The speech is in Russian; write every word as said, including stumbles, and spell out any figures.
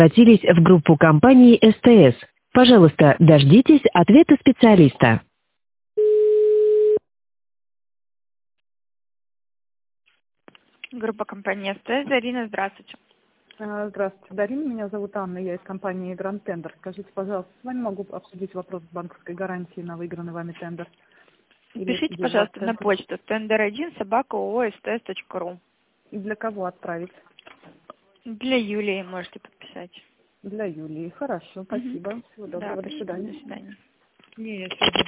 обратились в группу компании СТС. Пожалуйста, дождитесь ответа специалиста. Группа компании СТС. Зарина, здравствуйте. А, Здравствуйте, Дарина. Меня зовут Анна, я из компании Grand Tender. Скажите, пожалуйста, с вами могу обсудить вопрос банковской гарантии на выигранный вами тендер? Или Пишите, где пожалуйста, вы на отправите? почту тендер один собака ооо стс точка ру. И для кого отправить? Для Юлии можете подписать. Для Юлии. Хорошо, Мгм. спасибо. Всего Да, доброго, до спасибо, свидания. до свидания. Не, я сегодня